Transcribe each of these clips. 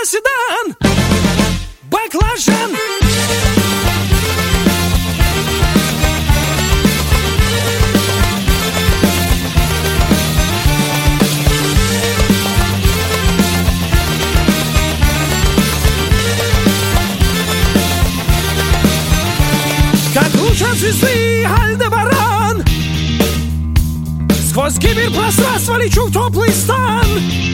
седан, баклажан. Как луч от звезды Альдебаран, сквозь киберпространство лечу в теплый стан.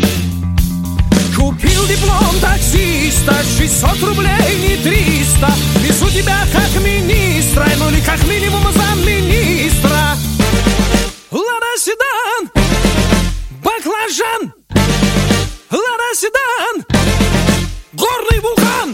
Купил диплом таксиста, 600 рублей, не 300. Везу тебя как министра, ну или как минимум замминистра. Лада седан, баклажан. Лада седан, горный вулкан.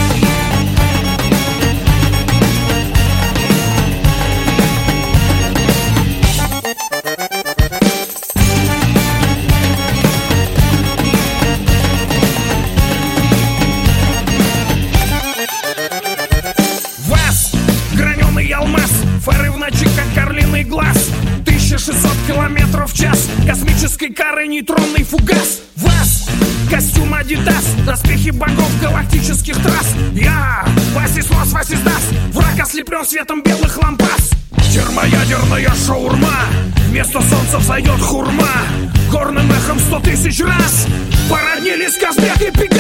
Фары в ночи, как орлиный глаз. 1600 километров в час. Космической карой нейтронный фугас. ВАЗ, костюм Адидас, доспехи богов галактических трасс. Я, Васис-Нос, Васис-Дас, враг ослеплен светом белых лампас. Термоядерная шаурма, вместо солнца взойдет хурма. Горным эхом 100 000 раз породнились Казбек и Пегас.